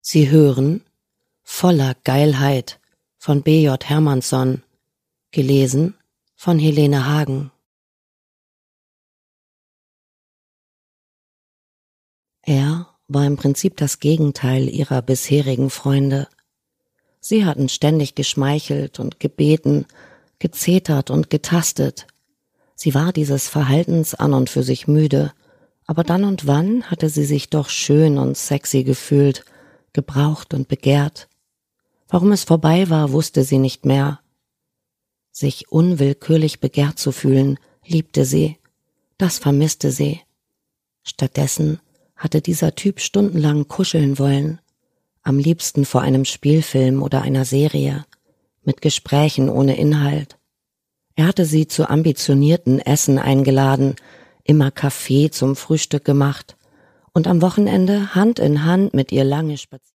Sie hören Voller Geilheit von B.J. Hermannsson, gelesen von Helene Hagen. Er war im Prinzip das Gegenteil ihrer bisherigen Freunde. Sie hatten ständig geschmeichelt und gebeten, gezetert und getastet. Sie war dieses Verhaltens an und für sich müde, aber dann und wann hatte sie sich doch schön und sexy gefühlt, gebraucht und begehrt. Warum es vorbei war, wusste sie nicht mehr. Sich unwillkürlich begehrt zu fühlen, liebte sie. Das vermisste sie. Stattdessen hatte dieser Typ stundenlang kuscheln wollen, am liebsten vor einem Spielfilm oder einer Serie, mit Gesprächen ohne Inhalt. Er hatte sie zu ambitionierten Essen eingeladen, immer Kaffee zum Frühstück gemacht und am Wochenende Hand in Hand mit ihr lange spaziert.